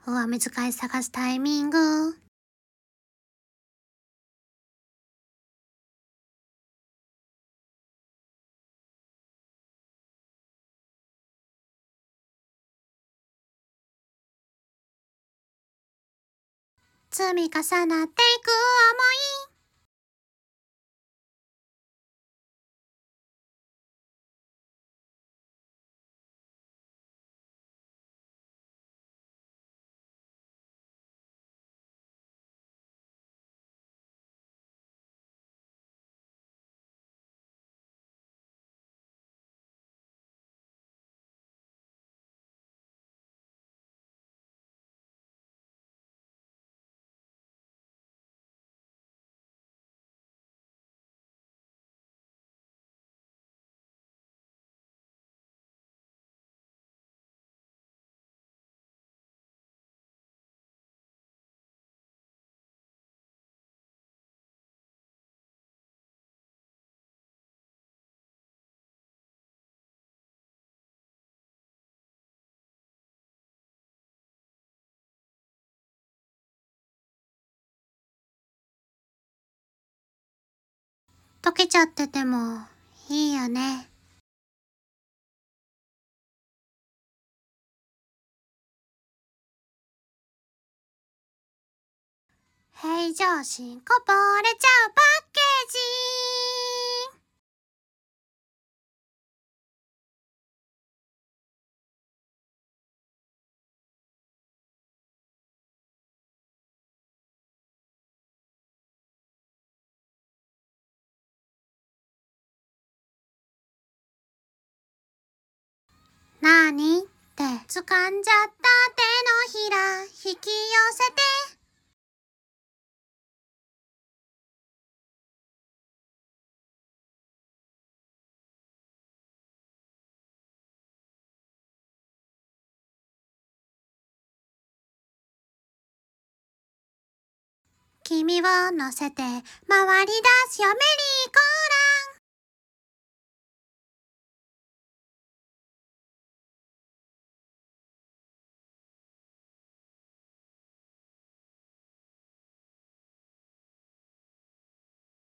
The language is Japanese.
上目遣い探すタイミング。積み重なっていく想い。溶けちゃっててもいいよね。平常心こぼれちゃうパッケージ。なーにって掴んじゃった手のひら引き寄せて。君を乗せて回り出すよメリーゴー